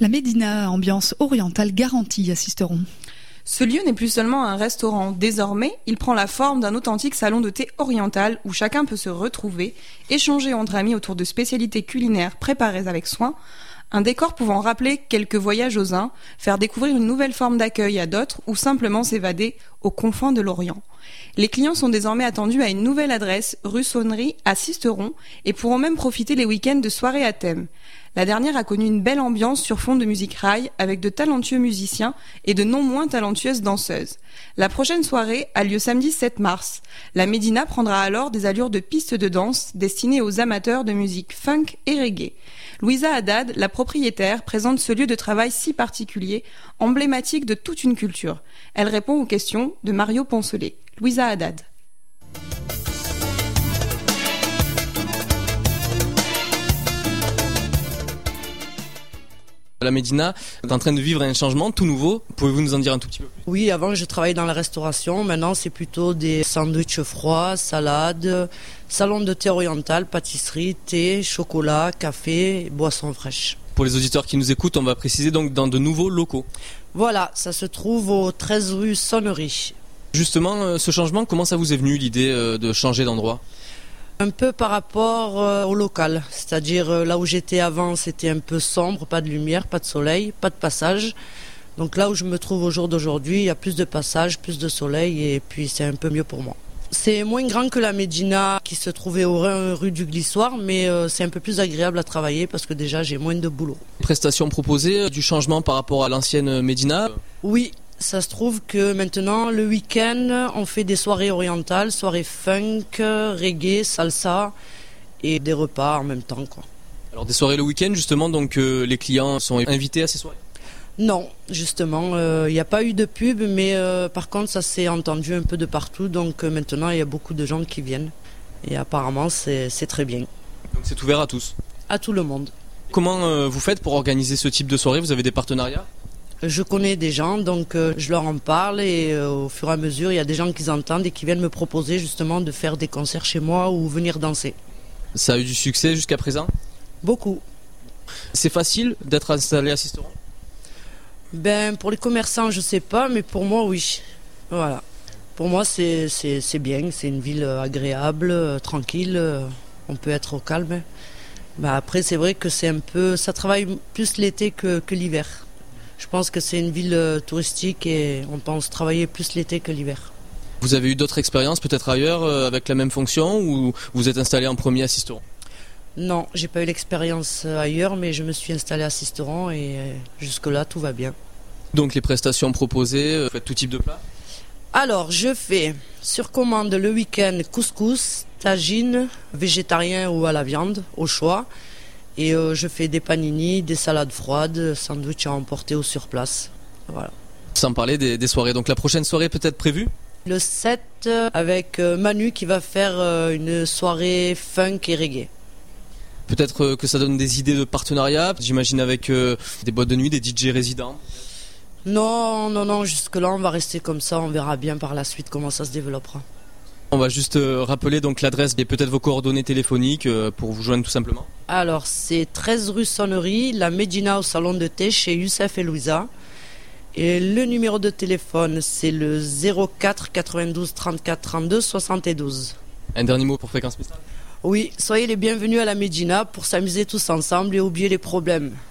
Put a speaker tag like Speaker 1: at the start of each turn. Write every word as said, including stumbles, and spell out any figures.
Speaker 1: Médina, ambiance orientale garantie, assisteront.
Speaker 2: Ce lieu n'est plus seulement un restaurant. Désormais, il prend la forme d'un authentique salon de thé oriental où chacun peut se retrouver, échanger entre amis autour de spécialités culinaires préparées avec soin, un décor pouvant rappeler quelques voyages aux uns, faire découvrir une nouvelle forme d'accueil à d'autres ou simplement s'évader aux confins de l'Orient. Les clients sont désormais attendus à une nouvelle adresse, rue Saunnerie à Sisteron, et pourront même profiter les week-ends de soirées à thème. La dernière a connu une belle ambiance sur fond de musique rail avec de talentueux musiciens et de non moins talentueuses danseuses. La prochaine soirée a lieu samedi sept mars. La Médina prendra alors des allures de piste de danse destinées aux amateurs de musique funk et reggae. Louisa Haddad, la propriétaire, présente ce lieu de travail si particulier, emblématique de toute une culture. Elle répond aux questions de Mario Poncelet. Louisa Haddad.
Speaker 3: La Médina est en train de vivre un changement tout nouveau. Pouvez-vous nous en dire un tout petit peu plus ?
Speaker 4: Oui, avant je travaillais dans la restauration. Maintenant c'est plutôt des sandwichs froids, salades, salon de thé oriental, pâtisserie, thé, chocolat, café, boissons fraîches.
Speaker 3: Pour les auditeurs qui nous écoutent, on va préciser donc dans de nouveaux locaux.
Speaker 4: Voilà, ça se trouve au treize rue Saunnerie.
Speaker 3: Justement, ce changement, comment ça vous est venu l'idée de changer d'endroit ?
Speaker 4: Un peu par rapport euh, au local, c'est-à-dire euh, là où j'étais avant, c'était un peu sombre, pas de lumière, pas de soleil, pas de passage. Donc là où je me trouve au jour d'aujourd'hui, il y a plus de passage, plus de soleil et puis c'est un peu mieux pour moi. C'est moins grand que la Médina qui se trouvait au rue du Glissoire, mais euh, c'est un peu plus agréable à travailler parce que déjà j'ai moins de boulot.
Speaker 3: Prestations proposées, du changement par rapport à l'ancienne Médina ?
Speaker 4: Oui. Ça se trouve que maintenant, le week-end, on fait des soirées orientales, soirées funk, reggae, salsa et des repas en même temps, quoi.
Speaker 3: Alors des soirées le week-end, justement, donc euh, les clients sont invités à ces soirées ?
Speaker 4: Non, justement, il euh, n'y a pas eu de pub, mais euh, par contre, ça s'est entendu un peu de partout. Donc euh, maintenant, il y a beaucoup de gens qui viennent et apparemment, c'est, c'est très bien.
Speaker 3: Donc c'est ouvert à tous ?
Speaker 4: À tout le monde.
Speaker 3: Comment euh, vous faites pour organiser ce type de soirée ? Vous avez des partenariats ?
Speaker 4: Je connais des gens, donc euh, je leur en parle et euh, au fur et à mesure, il y a des gens qui entendent et qui viennent me proposer justement de faire des concerts chez moi ou venir danser.
Speaker 3: Ça a eu du succès jusqu'à présent ?
Speaker 4: Beaucoup.
Speaker 3: C'est facile d'être installé à Sisteron ?
Speaker 4: Ben, pour les commerçants, je sais pas, mais pour moi, oui. Voilà. Pour moi, c'est, c'est, c'est bien, c'est une ville agréable, euh, tranquille, euh, on peut être au calme. Ben, après, c'est vrai que c'est un peu, ça travaille plus l'été que, que l'hiver. Je pense que c'est une ville touristique et on pense travailler plus l'été que l'hiver.
Speaker 3: Vous avez eu d'autres expériences peut-être ailleurs euh, avec la même fonction ou vous êtes installé en premier à Sisteron ?
Speaker 4: Non, j'ai pas eu l'expérience ailleurs, mais je me suis installé à Sisteron et jusque-là tout va bien.
Speaker 3: Donc les prestations proposées, vous faites tout type de plats ?
Speaker 4: Alors je fais sur commande le week-end couscous, tagine, végétarien ou à la viande, au choix. Et euh, je fais des panini, des salades froides, sandwichs à emporter ou sur place. Voilà.
Speaker 3: Sans parler des, des soirées. Donc la prochaine soirée peut-être prévue ?
Speaker 4: Le sept avec euh, Manu qui va faire euh, une soirée funk et reggae.
Speaker 3: Peut-être euh, que ça donne des idées de partenariat, j'imagine avec euh, des boîtes de nuit, des D J résidents.
Speaker 4: Non, non, non, jusque-là on va rester comme ça, on verra bien par la suite comment ça se développera.
Speaker 3: On va juste euh, rappeler donc l'adresse et peut-être vos coordonnées téléphoniques euh, pour vous joindre tout simplement.
Speaker 4: Alors c'est treize rue Saunnerie, la Médina au salon de thé chez Youssef et Louisa. Et le numéro de téléphone c'est le zéro quatre quatre-vingt-douze trente-quatre trente-deux soixante-douze.
Speaker 3: Un dernier mot pour Fréquence Mistral ?
Speaker 4: Oui, soyez les bienvenus à la Médina pour s'amuser tous ensemble et oublier les problèmes.